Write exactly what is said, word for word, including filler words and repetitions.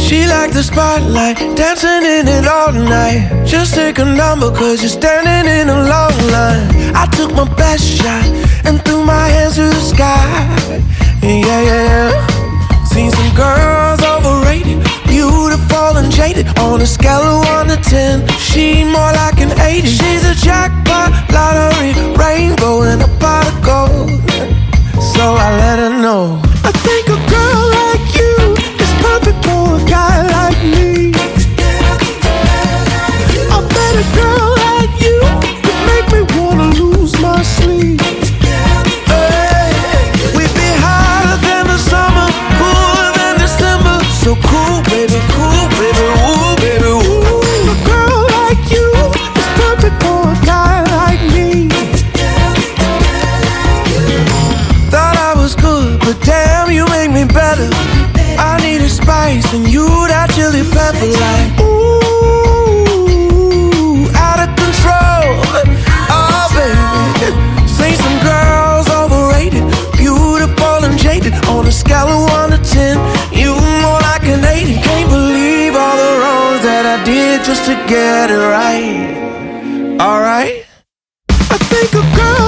She like the spotlight, dancing in it all night. Just take a number cause you're standing in a long line. I took my best shot and threw my hands to the sky. Yeah, yeah, yeah. Seen some girls overrated, beautiful and jaded. On a scale of one to ten, she more like an eighty. She's a jackpot, lottery, rainbow and a pot of gold. So I let her know, I think a girl like you is perfect for a guy like me. I bet a girl like you could make me wanna lose my sleep. Hey, we'd be hotter than the summer, cooler than December. So cool, baby, cool, baby, ooh, baby, ooh. A girl like you is perfect for a guy like me. Thought I was good, but damn, you make me better. I need a spice and you that chili pepper. Like, ooh, out of control. Oh, baby. Seen some girls overrated, beautiful and jaded. On a scale of one to ten, you more like an eighty. Can't believe all the wrongs that I did just to get it right. Alright, I think a girl